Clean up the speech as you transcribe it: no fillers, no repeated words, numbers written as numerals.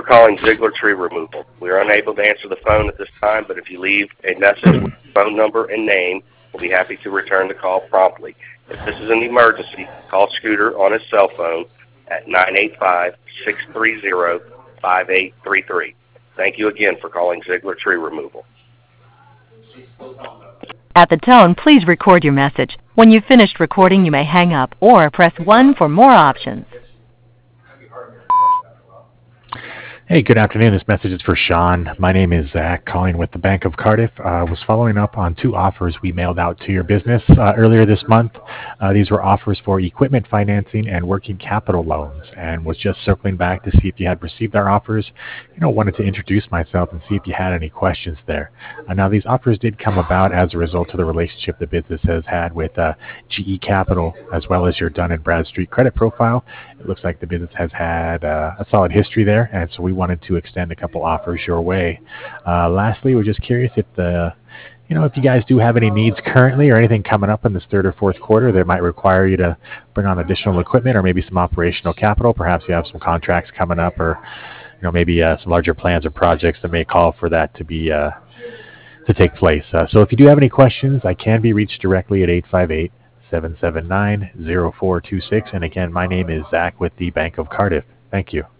calling Ziegler Tree Removal. We are unable to answer the phone at this time, but if you leave a message with your phone number and name, we'll be happy to return the call promptly. If this is an emergency, call Scooter on his cell phone at 985-630-5833. Thank you again for calling Ziegler Tree Removal. At the tone, please record your message. When you've finished recording, you may hang up or press 1 for more options. Hey, good afternoon. This message is for Sean. My name is Zach, calling with the Bank of Cardiff. Was following up on 2 offers we mailed out to your business earlier this month. These were offers for equipment financing and working capital loans, and was just circling back to see if you had received our offers. Wanted to introduce myself and see if you had any questions there. Now, these offers did come about as a result of the relationship the business has had with GE Capital, as well as your Dun & Bradstreet credit profile. It looks like the business has had a solid history there, and so we wanted to extend a couple offers your way. Lastly, we're just curious if if you guys do have any needs currently or anything coming up in this 3rd or 4th quarter that might require you to bring on additional equipment or maybe some operational capital. Perhaps you have some contracts coming up, or maybe some larger plans or projects that may call for that to be to take place. So if you do have any questions, I can be reached directly at 858-779-0426. And again, my name is Zach with the Bank of Cardiff. Thank you.